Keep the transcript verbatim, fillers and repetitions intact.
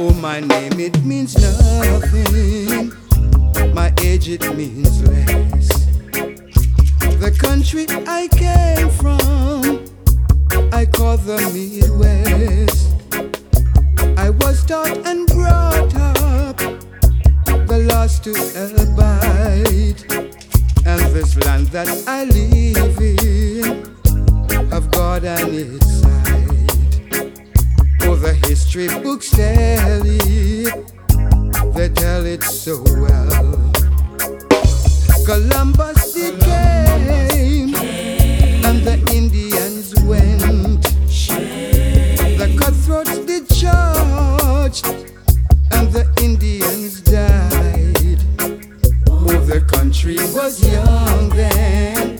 Oh, my name, it means nothing. My age, it means less. The country I came from, I call the Midwest. I was taught and brought up the laws to abide, and this land that I live in of God and its side. Oh, the history books tell it, they tell it so well. Columbus decay